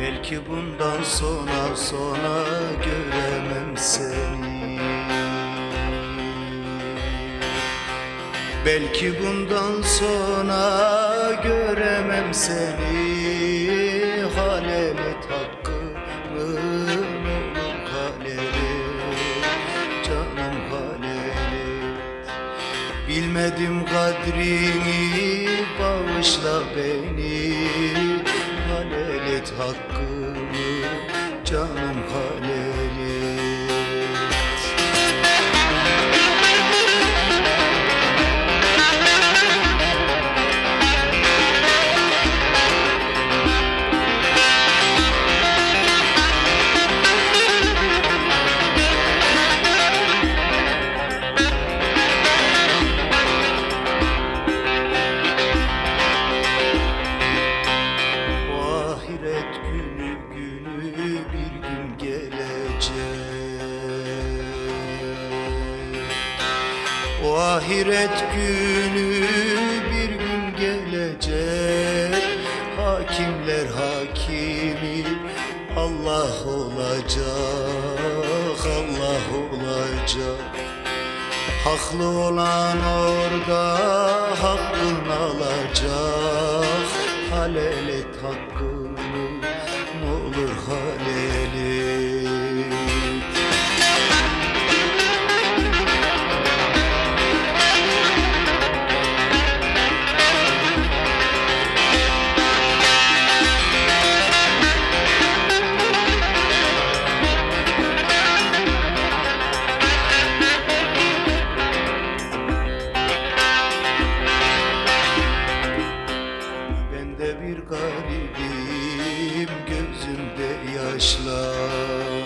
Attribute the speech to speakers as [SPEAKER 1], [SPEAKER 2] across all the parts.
[SPEAKER 1] Belki bundan sonra göremem seni. Belki bundan sonra göremem seni. Halel et hakkımı, olur halel et, canım halel et. Bilmedim kadrini, bağışla beni. Halel et hakkımı, canım halel et. Ahiret günü bir gün gelecek. O ahiret günü bir gün gelecek. Hakimler hakimi Allah olacak, Allah olacak. Haklı olan orada hakkını alacak. Halel et hakkını, ne olur halel et. Bir garibim, gözümde yaşlar.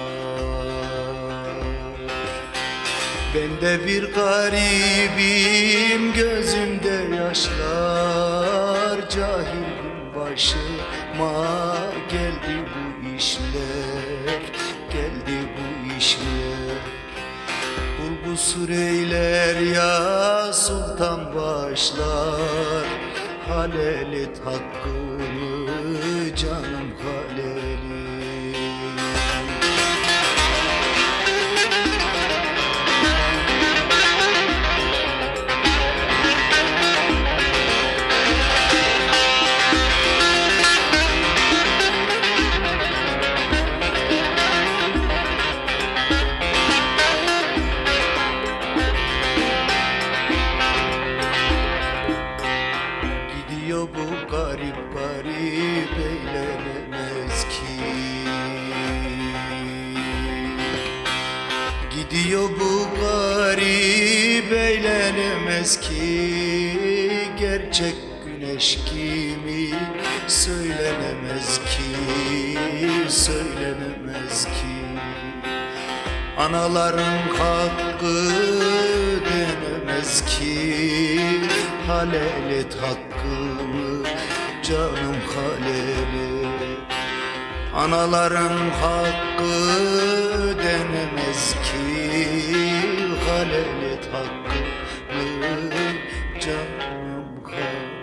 [SPEAKER 1] Ben de bir garibim, gözümde yaşlar. Cahilim başıma geldi bu işler, geldi bu işler. Bulbul süreyler ya sultan başlar. Halel et hakkımı, canım halel et. Bu garip garip eğlenemez ki. Gidiyor bu garip eğlenemez ki. Gerçek güneş kimi söylenemez ki, söylenemez ki. Anaların hakkı denemez ki. Halel et hakkımı, canım halel et. Anaların hakkı denemez ki. Halel et hakkımı, canım halel et.